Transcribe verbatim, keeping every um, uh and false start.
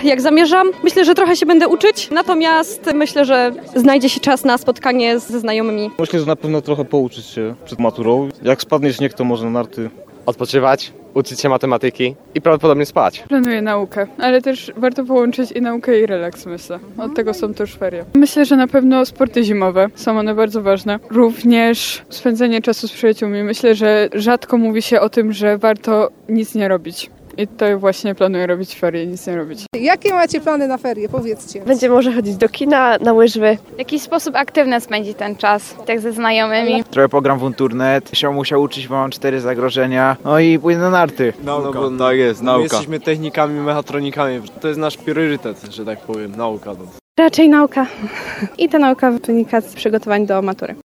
jak zamierzam. Myślę, że trochę się będę uczyć, natomiast myślę, że znajdzie się czas na spotkanie ze znajomymi. Myślę, że na pewno trochę pouczyć się przed maturą. Jak spadnie śnieg, to może narty. Odpoczywać, uczyć się matematyki i prawdopodobnie spać. Planuję naukę, ale też warto połączyć i naukę i relaks, myślę. Od tego są też ferie. Myślę, że na pewno sporty zimowe są one bardzo ważne. Również spędzenie czasu z przyjaciółmi. Myślę, że rzadko mówi się o tym, że warto nic nie robić. I to właśnie planuję robić ferie, nic nie robić. Jakie macie plany na ferie? Powiedzcie. Będzie może chodzić do kina, na łyżwy. W jakiś sposób aktywny spędzić ten czas, tak ze znajomymi. Trochę pogram w Unturnet, się musiał uczyć, bo mam cztery zagrożenia, no i pójdę na narty. Nauka, no bo tak jest, nauka. My jesteśmy technikami, mechatronikami, to jest nasz priorytet, że tak powiem, nauka. Raczej nauka. I ta nauka wynika z przygotowań do matury.